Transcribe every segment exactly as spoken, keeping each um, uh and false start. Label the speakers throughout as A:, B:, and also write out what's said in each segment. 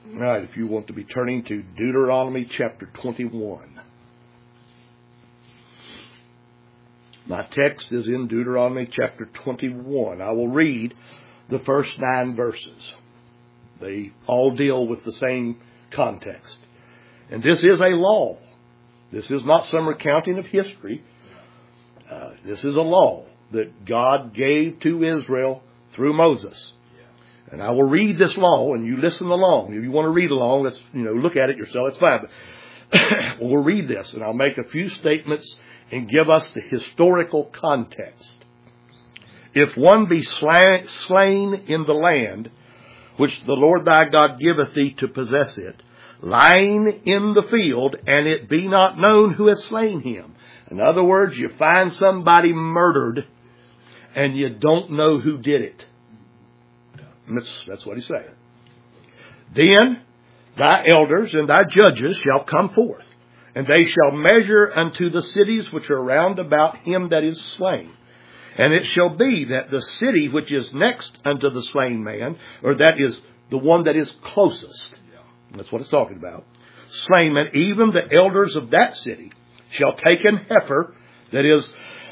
A: All right, if you want to be turning to Deuteronomy chapter twenty-one. My text is in Deuteronomy chapter twenty-one. I will read the first nine verses. They all deal with the same context. And this is a law. This is not some recounting of history. Uh, this is a law that God gave to Israel through Moses. And I will read this law, and you listen along. If you want to read along, let's, you know, look at it yourself. It's fine. But we'll read this, and I'll make a few statements and give us the historical context. If one be slain in the land which the Lord thy God giveth thee to possess it, lying in the field, and it be not known who hath slain him. In other words, you find somebody murdered, and you don't know who did it. That's, that's what he's saying. Then thy elders and thy judges shall come forth, and they shall measure unto the cities which are round about him that is slain. And it shall be that the city which is next unto the slain man, or that is the one that is closest, that's what it's talking about, slain man, even the elders of that city shall take an heifer, that is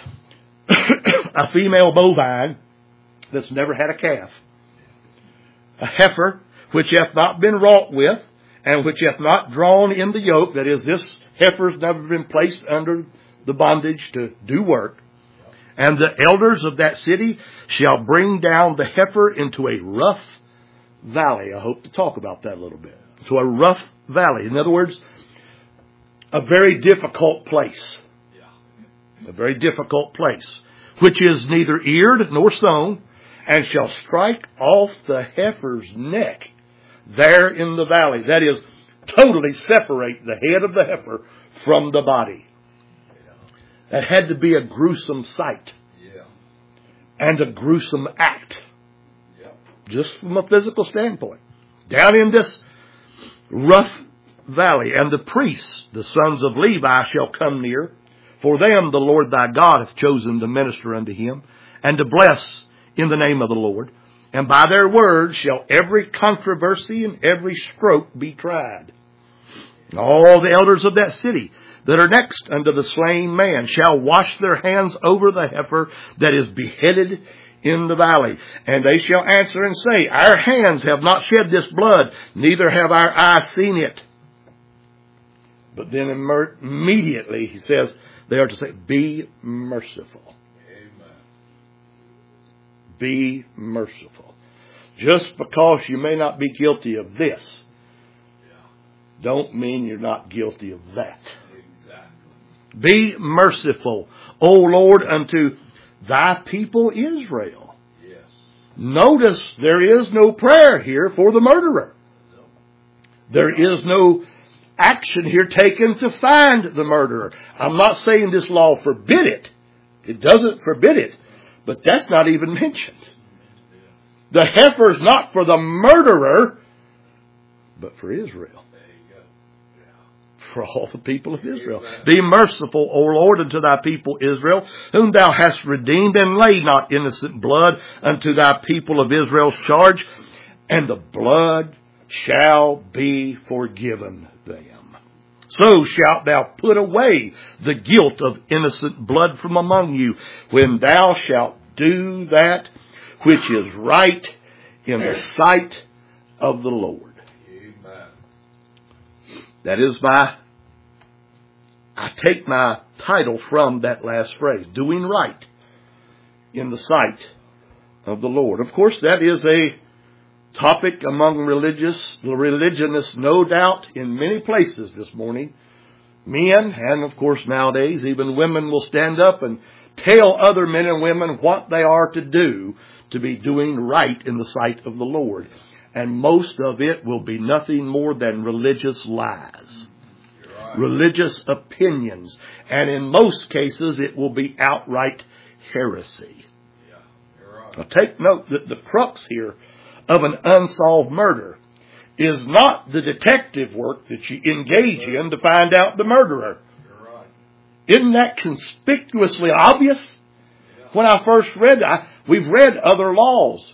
A: a female bovine that's never had a calf, a heifer which hath not been wrought with, and which hath not drawn in the yoke, that is, this heifer has never been placed under the bondage to do work. And the elders of that city shall bring down the heifer into a rough valley. I hope to talk about that a little bit. To a rough valley. In other words, a very difficult place. A very difficult place, which is neither eared nor sown, and shall strike off the heifer's neck there in the valley. That is, totally separate the head of the heifer from the body. That had to be a gruesome sight. Yeah. And a gruesome act. Yeah. Just from a physical standpoint. Down in this rough valley. And the priests, the sons of Levi, shall come near. For them the Lord thy God hath chosen to minister unto him, and to bless in the name of the Lord. And by their words shall every controversy and every stroke be tried. And all the elders of that city that are next unto the slain man shall wash their hands over the heifer that is beheaded in the valley. And they shall answer and say, our hands have not shed this blood, neither have our eyes seen it. But then immediately he says, they are to say, be merciful. Amen. Be merciful. Just because you may not be guilty of this, don't mean you're not guilty of that. Be merciful, O Lord, unto thy people Israel. Yes. Notice there is no prayer here for the murderer. No. There is no action here taken to find the murderer. I'm not saying this law forbid it. It doesn't forbid it. But that's not even mentioned. The heifer is not for the murderer, but for Israel. For all the people of Israel. Be merciful, O Lord, unto thy people Israel, whom thou hast redeemed, and lay not innocent blood unto thy people of Israel's charge, and the blood shall be forgiven them. So shalt thou put away the guilt of innocent blood from among you, when thou shalt do that which is right in the sight of the Lord. Amen. That is my, I take my title from that last phrase, doing right in the sight of the Lord. Of course, that is a topic among religious, the religionists, no doubt, in many places this morning. Men, and of course nowadays, even women will stand up and tell other men and women what they are to do to be doing right in the sight of the Lord. And most of it will be nothing more than religious lies. Right. Religious opinions. And in most cases, it will be outright heresy. Yeah. You're right. Now take note that the crux here of an unsolved murder is not the detective work that you engage in to find out the murderer. You're right. Isn't that conspicuously obvious? Yeah. When I first read that, we've read other laws. Yeah.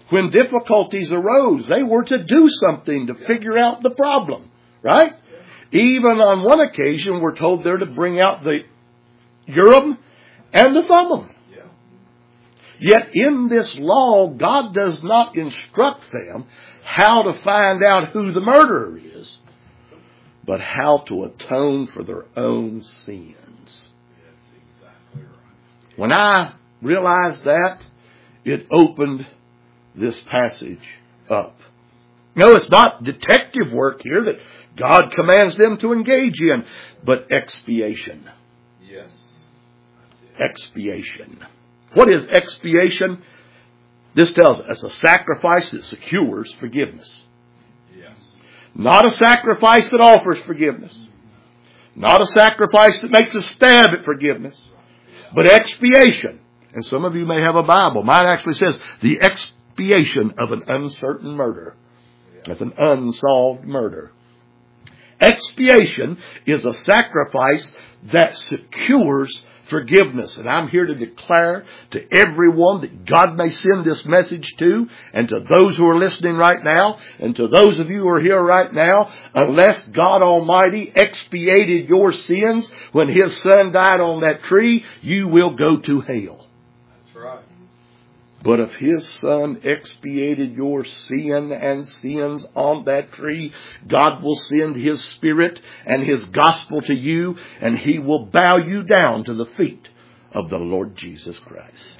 A: when difficulties arose, they were to do something to figure out the problem, right? Even on one occasion, we're told they're to bring out the Urim and the Thummim. Yet in this law, God does not instruct them how to find out who the murderer is, but how to atone for their own sins.
B: That's exactly right.
A: When I realized that, it opened this passage up. No, it's not detective work here that God commands them to engage in, but expiation.
B: Yes.
A: Expiation. What is expiation? This tells us it's a sacrifice that secures forgiveness.
B: Yes.
A: Not a sacrifice that offers forgiveness. Not a sacrifice that makes a stab at forgiveness. But expiation. And some of you may have a Bible. Mine actually says the expiation of an uncertain murder. That's an unsolved murder. Expiation is a sacrifice that secures forgiveness. And I'm here to declare to everyone that God may send this message to, and to those who are listening right now, and to those of you who are here right now, unless God Almighty expiated your sins when His Son died on that tree, you will go to hell.
B: That's right.
A: But if His Son expiated your sin and sins on that tree, God will send His Spirit and His gospel to you, and He will bow you down to the feet of the Lord Jesus Christ.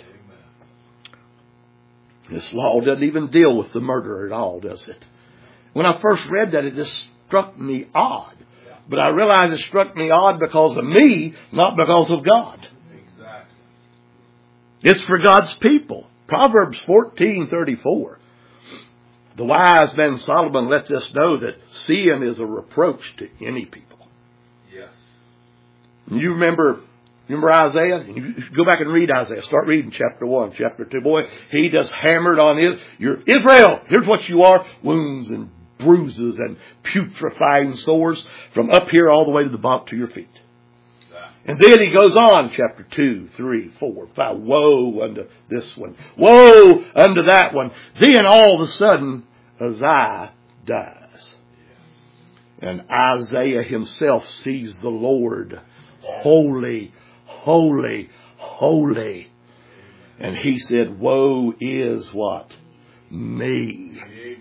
A: Amen. This law doesn't even deal with the murder at all, does it? When I first read that, it just struck me odd. But I realized it struck me odd because of me, not because of God.
B: Exactly.
A: It's for God's people. Proverbs fourteen thirty-four. The wise man Solomon lets us know that sin is a reproach to any people.
B: Yes.
A: You remember, remember Isaiah? You go back and read Isaiah. Start reading chapter one, chapter two. Boy, he just hammered on it. You're Israel. Here's what you are. Wounds and bruises and putrefying sores from up here all the way to the bottom to your feet. And then he goes on, chapter two, three, four, five. Woe unto this one. Woe unto that one. Then all of a sudden, Uzziah dies. And Isaiah himself sees the Lord holy, holy, holy. And he said, woe is what? Me.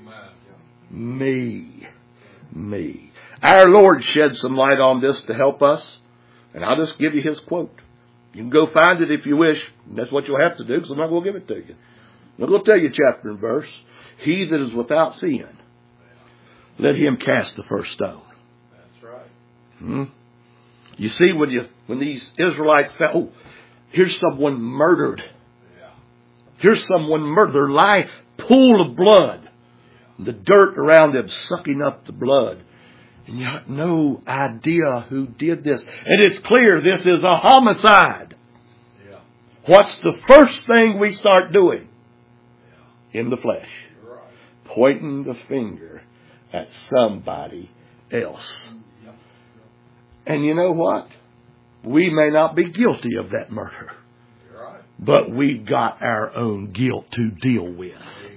A: Me. Me. Our Lord shed some light on this to help us. And I'll just give you his quote. You can go find it if you wish. That's what you'll have to do, because I'm not going to give it to you. I'm going to tell you chapter and verse. He that is without sin, let him cast the first stone.
B: That's right.
A: Hmm? You see, when you when these Israelites found, oh, here's someone murdered.
B: Yeah.
A: Here's someone murdered. They're lying, pool of blood. Yeah. The dirt around them sucking up the blood. And you have no idea who did this. And it's clear this is a homicide.
B: Yeah.
A: What's the first thing we start doing? Yeah. In the flesh.
B: Right.
A: Pointing the finger at somebody else.
B: Yeah.
A: And you know what? We may not be guilty of that murder.
B: Right.
A: But we've got our own guilt to deal with.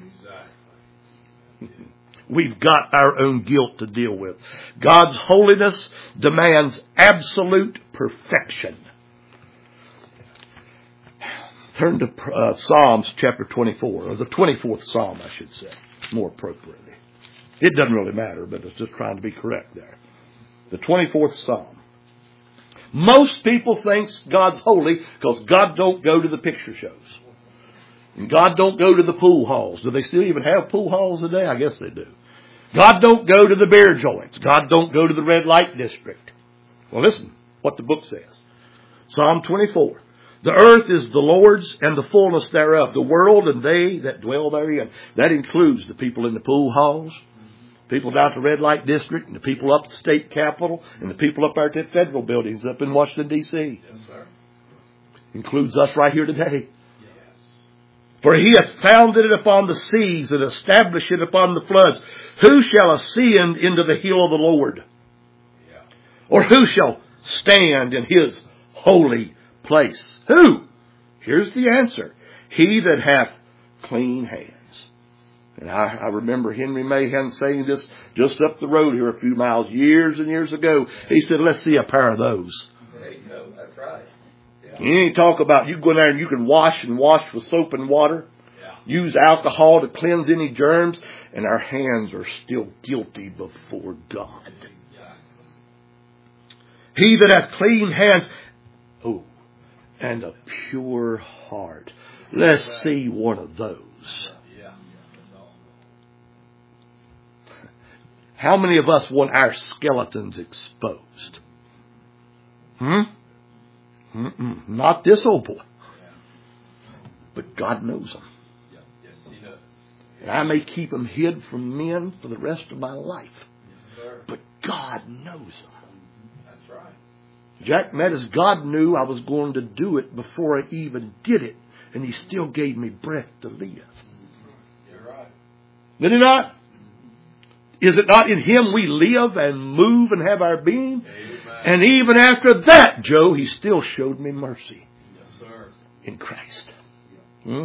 A: We've got our own guilt to deal with. God's holiness demands absolute perfection. Turn to uh, Psalms chapter twenty-four, or the twenty-fourth Psalm, I should say, more appropriately. It doesn't really matter, but it's just trying to be correct there. The twenty-fourth Psalm. Most people think God's holy because God don't go to the picture shows. And God don't go to the pool halls. Do they still even have pool halls today? I guess they do. God don't go to the beer joints. God don't go to the red light district. Well, listen what the book says. Psalm twenty-four. The earth is the Lord's and the fullness thereof, the world and they that dwell therein. That includes the people in the pool halls, people down at the red light district, and the people up at the state capitol, and the people up there at the federal buildings up in Washington, D C
B: Yes, sir.
A: Includes us right here today. For he hath founded it upon the seas and established it upon the floods. Who shall ascend into the hill of the Lord?
B: Yeah.
A: Or who shall stand in his holy place? Who? Here's the answer. He that hath clean hands And I, I remember Henry Mahan saying this just up the road here a few miles, years and years ago. He said, let's see a pair of those.
B: There you go. That's right. Yeah.
A: You ain't talk about you go in there and you can wash and wash with soap and water.
B: Yeah.
A: Use alcohol to cleanse any germs. And our hands are still guilty before God. He that hath clean hands, oh, and a pure heart. Let's see one of those. How many of us want our skeletons exposed? Hmm? Mm-mm. Not this old boy. But God knows them.
B: Yes, He does.
A: And I may keep them hid from men for the rest of my life.
B: Yes, sir.
A: But God knows them.
B: That's right.
A: Jack Meadows, God knew I was going to do it before I even did it. And He still gave me breath to live.
B: You're right.
A: Did He not? Is it not in Him we live and move and have our being?
B: Amen.
A: And even after that, Joe, He still showed me mercy.
B: Yes, sir.
A: In Christ. Hmm?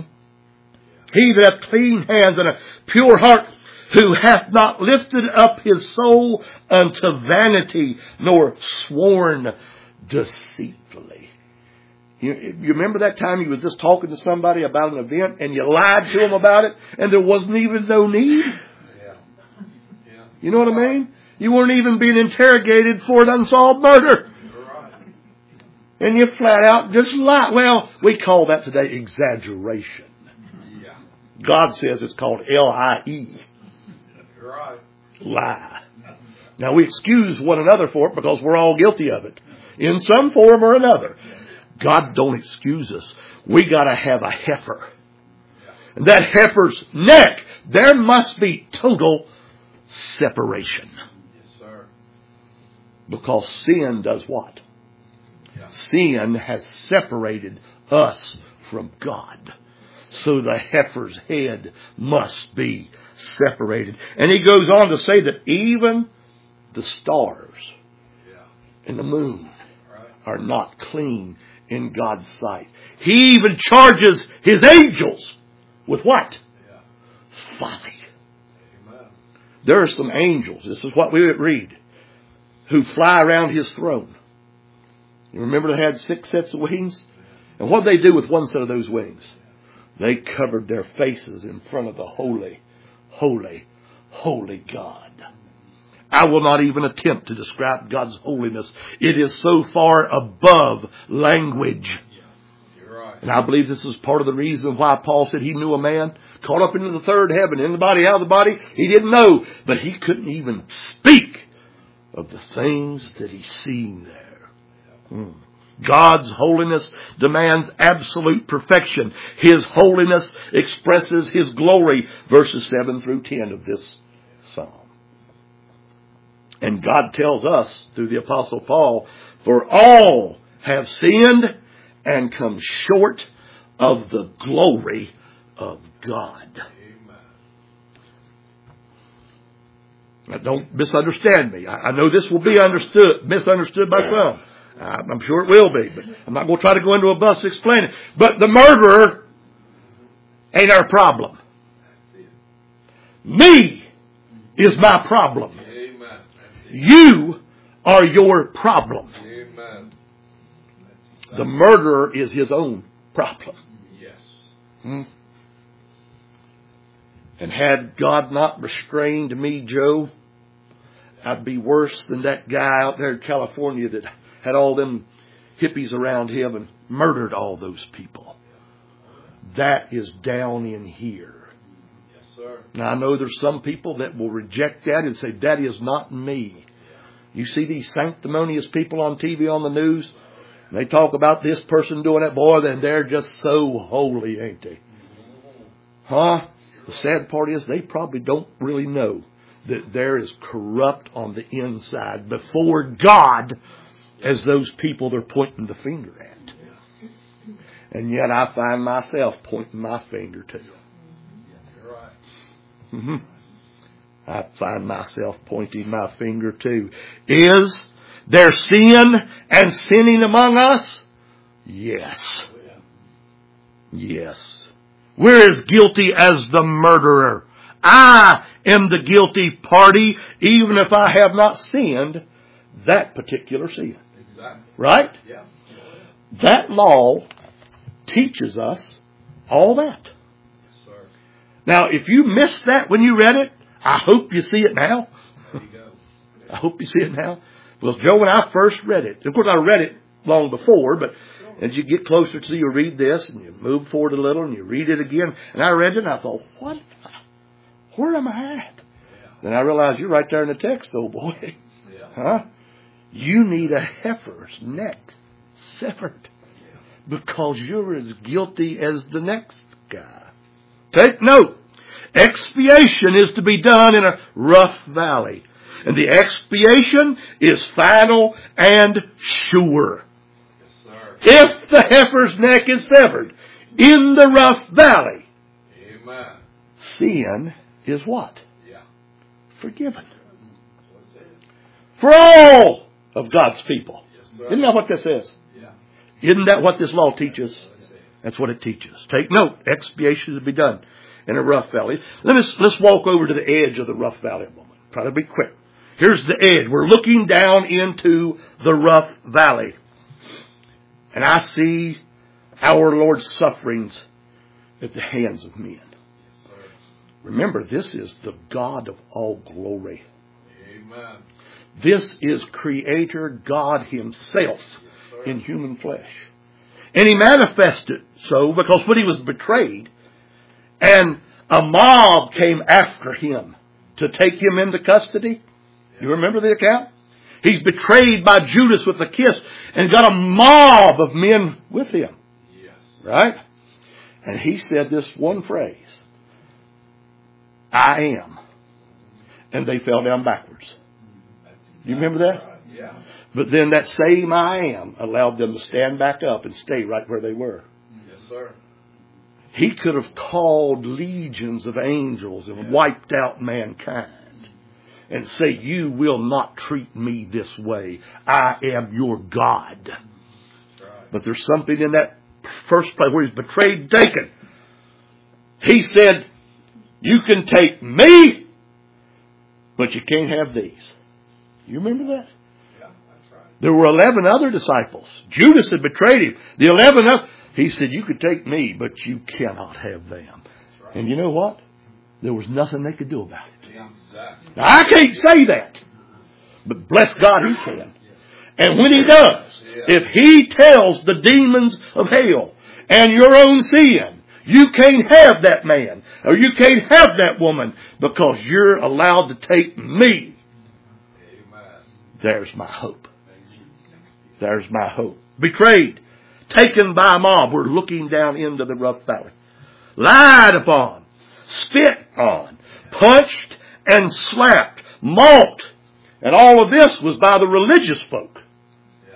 A: He that hath clean hands and a pure heart, who hath not lifted up his soul unto vanity, nor sworn deceitfully. You, you remember that time you was just talking to somebody about an event and you lied to them about it and there wasn't even no need?
B: Yeah. Yeah.
A: You know what I mean? You weren't even being interrogated for an unsolved murder.
B: You're right.
A: And you flat out just lie. Well, we call that today exaggeration.
B: Yeah.
A: God says it's called L I E.
B: You're right.
A: Lie. Now we excuse one another for it because we're all guilty of it. In some form or another. God don't excuse us. We gotta have a heifer. And that heifer's neck, there must be total separation.
B: Yes, sir.
A: Because sin does what?
B: Yeah.
A: Sin has separated us from God. So the heifer's head must be separated. And he goes on to say that even the stars
B: Yeah.
A: and the moon
B: Right.
A: are not clean in God's sight. He even charges His angels with what?
B: Yeah.
A: Folly.
B: Amen.
A: There are some angels, this is what we would read, who fly around His throne. You remember they had six sets of wings? And what did they do with one set of those wings? They covered their faces in front of the holy, holy, holy God. I will not even attempt to describe God's holiness. It is so far above language.
B: You're right.
A: And I believe this is part of the reason why Paul said he knew a man caught up into the third heaven, in the body, out of the body. He didn't know, but he couldn't even speak of the things that he's seen there. Hmm. God's holiness demands absolute perfection. His holiness expresses His glory, verses seven through ten of this psalm. And God tells us through the Apostle Paul, for all have sinned and come short of the glory of God.
B: Amen.
A: Now, don't misunderstand me. I, I know this will be understood, misunderstood by some. I, I'm sure it will be, but I'm not going to try to go into a bus to explain it. But the murderer ain't our problem. Me is my problem.
B: Amen.
A: You are your problem.
B: Amen.
A: The murderer is his own problem.
B: Yes.
A: Hmm? And had God not restrained me, Joe, I'd be worse than that guy out there in California that had all them hippies around him and murdered all those people. That is down in here.
B: Yes, sir.
A: Now, I know there's some people that will reject that and say, that is not me. You see these sanctimonious people on T V, on the news? And they talk about this person doing that. Boy, then they're just so holy, ain't they? Huh? The sad part is they probably don't really know that there is corrupt on the inside before God as those people they're pointing the finger at. And yet I find myself pointing my finger to.
B: You're right.
A: Mm-hmm. I find myself pointing my finger to. Is there sin and sinning among us? Yes. Yes. We're as guilty as the murderer I am the guilty party, even if I have not sinned that particular sin.
B: Exactly.
A: Right?
B: Yeah.
A: That law teaches us all that.
B: Yes, sir.
A: Now, if you missed that when you read it, I hope you see it now.
B: There you go.
A: I hope you see it now. Well, Joe, when I first read it, of course I read it long before, but as you get closer to, you read this and you move forward a little and you read it again. And I read it and I thought, what? Where am I at?
B: Yeah.
A: Then I realized you're right there in the text, old boy.
B: Yeah.
A: Huh? You need a heifer's neck severed because you're as guilty as the next guy. Take note. Expiation is to be done in a rough valley. And the expiation is final and sure.
B: Yes, sir.
A: If the heifer's neck is severed in the rough valley,
B: Amen.
A: sin is what?
B: Yeah.
A: Forgiven.
B: That's it.
A: For all of God's people.
B: Yes, sir.
A: Isn't that what this is?
B: Yeah.
A: Isn't that what this law teaches?
B: That's it.
A: That's what it teaches. Take note. Expiation is to be done in a rough valley. Let us, let's walk over to the edge of the rough valley a moment. Try to be quick. Here's the edge. We're looking down into the rough valley. And I see our Lord's sufferings at the hands of men.
B: Yes, sir.
A: Remember, this is the God of all glory.
B: Amen.
A: This is Creator God Himself
B: Yes, sir.
A: in human flesh. And He manifested so because when He was betrayed and a mob came after Him to take Him into custody. You remember the account? He's betrayed by Judas with a kiss and got a mob of men with him.
B: Yes.
A: Right? And He said this one phrase. I am. And they fell down backwards.
B: That's exactly
A: You remember that?
B: right. Yeah.
A: But then that same I am allowed them to stand back up and stay right where they were.
B: Yes, sir.
A: He could have called legions of angels and
B: Yeah.
A: wiped out mankind and say, you will not treat me this way. I am your God.
B: That's right.
A: But there's something in that first place where He's betrayed, taken. He said, you can take me, but you can't have these. You remember that?
B: Yeah, that's right.
A: There were eleven other disciples. Judas had betrayed Him. The eleven others, He said, you could take me, but you cannot have them.
B: That's right.
A: And you know what? There was nothing they could do about it.
B: Yeah, exactly.
A: Now, I can't say that. But bless God, He can. And when He does, if He tells the demons of hell and your own sin, you can't have that man or you can't have that woman because you're allowed to take me.
B: Amen.
A: There's my hope. There's my hope. Betrayed. Taken by a mob. We're looking down into the rough valley. Lied upon. Spit on. Punched and slapped. Mocked. And all of this was by the religious folk.
B: Yeah.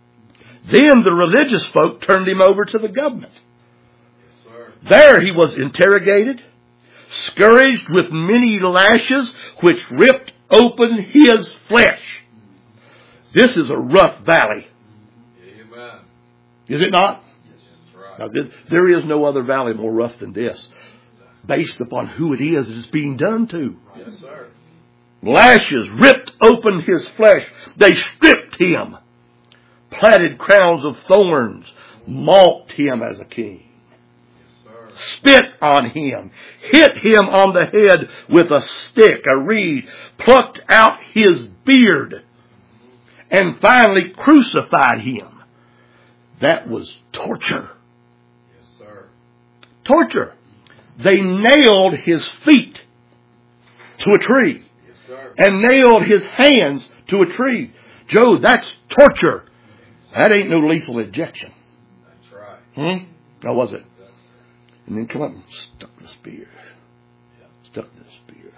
A: Then the religious folk turned Him over to the government.
B: Yes, sir.
A: There He was interrogated, scourged with many lashes, which ripped open His flesh. This is a rough valley.
B: Amen.
A: Is it not?
B: Yes, that's right.
A: Now, this, there is no other valley more rough than this, based upon who it is it's being done to.
B: Yes, sir.
A: Lashes ripped open His flesh. They stripped Him. Platted crowns of thorns. Mocked Him as a king.
B: Yes, sir.
A: Spit on Him. Hit Him on the head with a stick, a reed. Plucked out His beard. And finally crucified Him. That was torture.
B: Yes, sir.
A: Torture. They nailed His feet to a tree.
B: Yes, sir.
A: And nailed His hands to a tree. Joe, that's torture. That ain't no lethal injection.
B: That's right.
A: Hmm? How was it? And then come up and stuck the spear. Stuck the spear.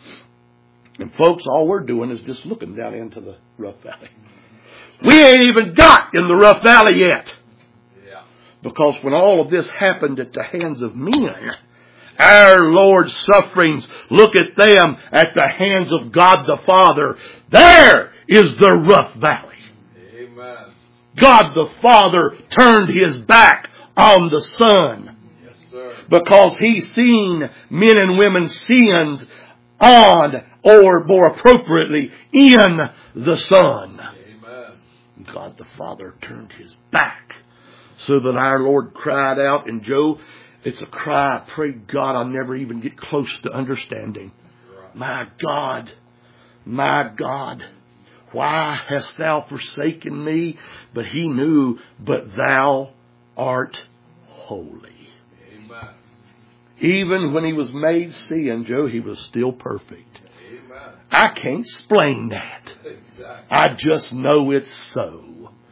A: And folks, all we're doing is just looking down into the rough valley. We ain't even got in the rough valley yet.
B: Yeah.
A: Because when all of this happened at the hands of men, our Lord's sufferings, look at them at the hands of God the Father. There is the rough valley.
B: Amen.
A: God the Father turned His back on the Son.
B: Yes, sir.
A: Because He's seen men and women's sins on, or more appropriately, in the Son.
B: Amen.
A: God the Father turned His back so that our Lord cried out. And Joe, it's a cry, I pray God I never even get close to understanding.
B: Right.
A: My God, my God, why hast thou forsaken me? But He knew, but thou art holy.
B: Amen.
A: Even when He was made sin, Joe, He was still perfect.
B: Amen.
A: I can't explain that.
B: Exactly.
A: I just know it's so.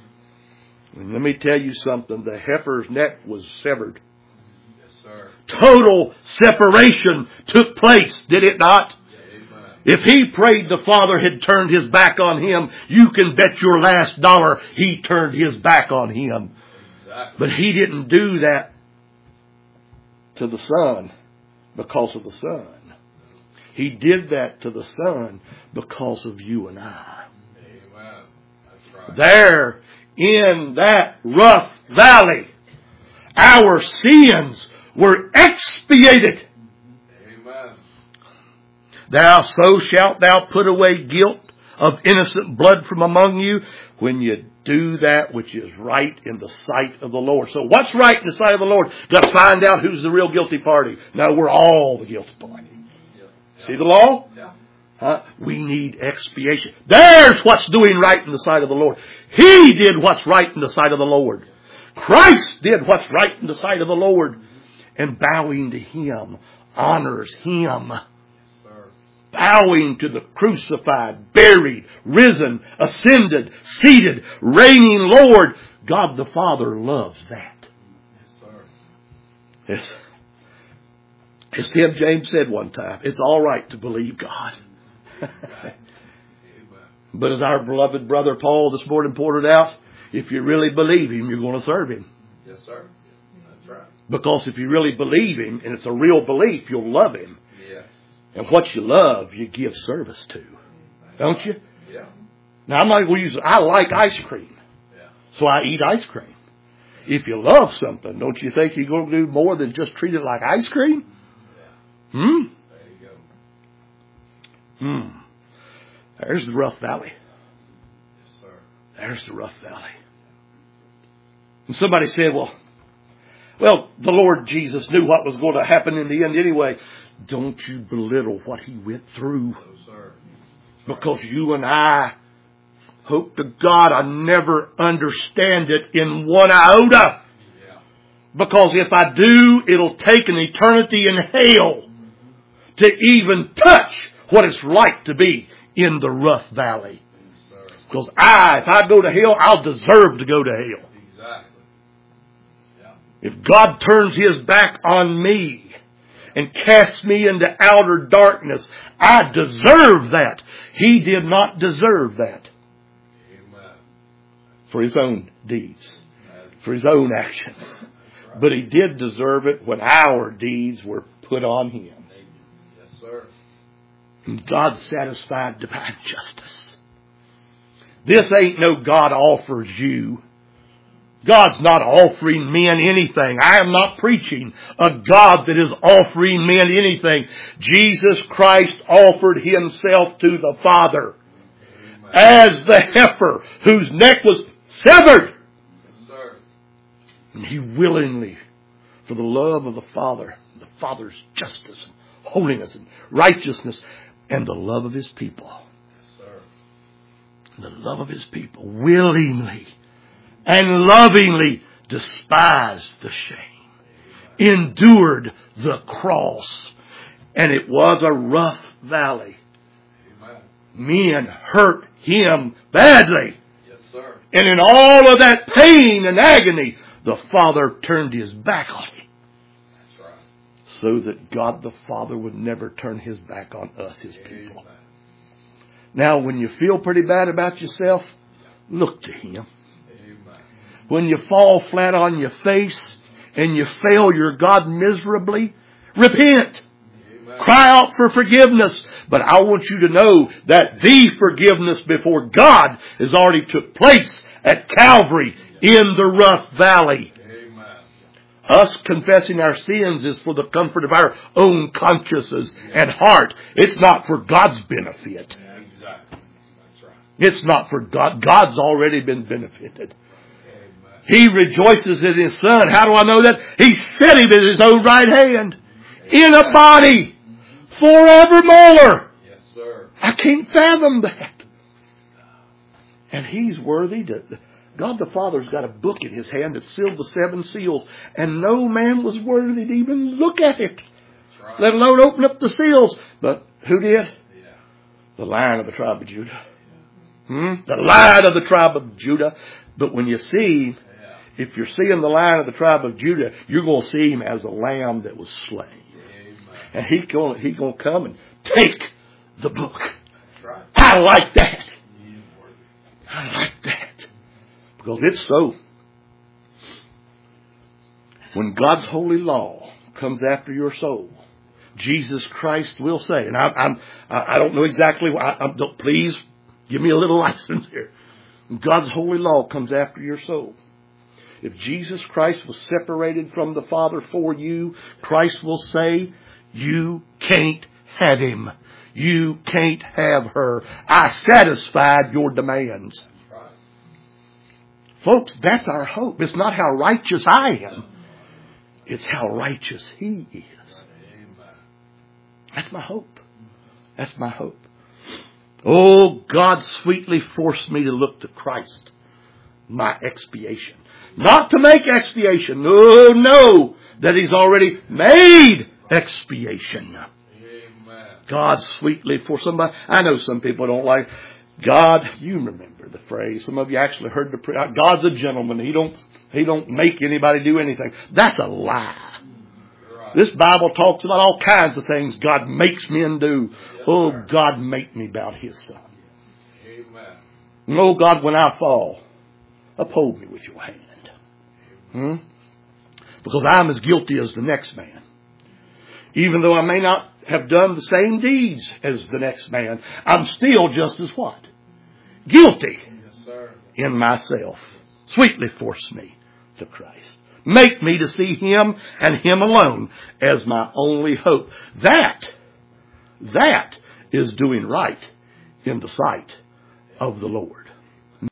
A: And let me tell you something. The heifer's neck was severed.
B: Yes, sir.
A: Total separation took place, did it not?
B: Amen.
A: If He prayed the Father had turned His back on Him, you can bet your last dollar He turned His back on Him.
B: Exactly.
A: But He didn't do that to the Son because of the Son. He did that to the Son because of you and I.
B: Amen. That's right.
A: There, in that rough valley, our sins were expiated.
B: Amen.
A: Thou so shalt thou put away guilt of innocent blood from among you when you do that which is right in the sight of the Lord. So what's right in the sight of the Lord? Got to find out who's the real guilty party. No, we're all the guilty party.
B: Yeah.
A: See the law?
B: Yeah.
A: Huh? We need expiation. There's what's doing right in the sight of the Lord. He did what's right in the sight of the Lord. Christ did what's right in the sight of the Lord. And bowing to Him honors Him.
B: Yes, sir.
A: Bowing to the crucified, buried, risen, ascended, seated, reigning Lord. God the Father loves that.
B: Yes, sir.
A: Yes. As Tim James said one time, it's all right to believe God.
B: Amen.
A: But as our beloved brother Paul this morning pointed out, if you really believe Him, you're going to serve Him.
B: Yes, sir. That's right.
A: Because if you really believe Him, and it's a real belief, you'll love Him.
B: Yes.
A: And what you love, you give service to. Don't you?
B: Yeah.
A: Now, I'm not going to use it. I like ice cream.
B: Yeah.
A: So I eat ice cream. If you love something, don't you think you're going to do more than just treat it like ice cream?
B: Yeah.
A: Hmm?
B: There you go.
A: Hmm. There's the rough valley.
B: Yes, sir.
A: There's the rough valley. And somebody said, well, well, the Lord Jesus knew what was going to happen in the end anyway. Don't you belittle what He went through.
B: No, sir.
A: Because you and I, hope to God I never understand it in one iota.
B: Yeah.
A: Because if I do, it'll take an eternity in hell to even touch what it's like to be in the rough valley.
B: Yes, sir.
A: Because I, if I go to hell, I'll deserve to go to hell.
B: Exactly. Yeah.
A: If God turns His back on me and casts me into outer darkness, I deserve that. He did not deserve that
B: Amen.
A: for His own deeds, for His own actions. But He did deserve it when our deeds were put on Him.
B: Yes, sir.
A: And God satisfied divine justice. This ain't no God offers you. God's not offering men anything. I am not preaching a God that is offering men anything. Jesus Christ offered Himself to the Father as the heifer whose neck was severed.
B: Yes, sir.
A: And He willingly, for the love of the Father, the Father's justice, and holiness, and righteousness, and the love of His people.
B: Yes, sir.
A: The love of His people, willingly and lovingly despised the shame, endured the cross, and it was a rough valley.
B: Amen.
A: Men hurt Him badly.
B: Yes, sir.
A: And in all of that pain and agony, the Father turned His back on Him.
B: That's right.
A: So that God the Father would never turn His back on us, His people.
B: Amen.
A: Now, when you feel pretty bad about yourself, look to Him.
B: Amen.
A: When you fall flat on your face and you fail your God miserably, repent.
B: Amen.
A: Cry out for forgiveness. But I want you to know that the forgiveness before God has already took place at Calvary in the rough valley.
B: Amen.
A: Us confessing our sins is for the comfort of our own consciences and heart. It's not for God's benefit.
B: Yeah, exactly. That's right.
A: It's not for God. God's already been benefited.
B: Amen.
A: He rejoices in His Son. How do I know that? He set Him at His own right hand. In a body. Forevermore.
B: Yes, sir.
A: I can't fathom that. And He's worthy to... God the Father's got a book in His hand that sealed the seven seals. And no man was worthy to even look at it.
B: That's right.
A: Let alone open up the seals. But who did?
B: Yeah.
A: The Lion of the tribe of Judah. Hmm? The Lion of the tribe of Judah. But when you see...
B: Yeah.
A: If you're seeing the Lion of the tribe of Judah, you're going to see Him as a lamb that was slain.
B: Amen.
A: And He's going he going to come and take the book.
B: That's right.
A: I like that.
B: He is worthy.
A: I like that. Because it's so. When God's holy law comes after your soul, Jesus Christ will say, and I, I'm, I, I don't know exactly, I, I don't, please give me a little license here. When God's holy law comes after your soul, if Jesus Christ was separated from the Father for you, Christ will say, you can't have Him. You can't have her. I satisfied your demands.
B: That's right.
A: Folks, that's our hope. It's not how righteous I am. It's how righteous He is.
B: Amen.
A: That's my hope. That's my hope. Oh, God sweetly forced me to look to Christ, my expiation. Not to make expiation. No, no. That He's already made expiation.
B: Amen.
A: God sweetly for somebody. I know some people don't like God. You remember the phrase. Some of you actually heard the prayer. God's a gentleman. He don't. He don't make anybody do anything. That's a lie.
B: Right.
A: This Bible talks about all kinds of things God makes men do.
B: Yes,
A: Oh,
B: sir.
A: God, make me about His Son.
B: Amen.
A: Oh, God, when I fall, uphold me with your hand. Hmm? Because I'm as guilty as the next man. Even though I may not have done the same deeds as the next man, I'm still just as what? Guilty
B: Yes, sir.
A: in myself. Sweetly force me to Christ. Make me to see Him and Him alone as my only hope. That, that is doing right in the sight of the Lord.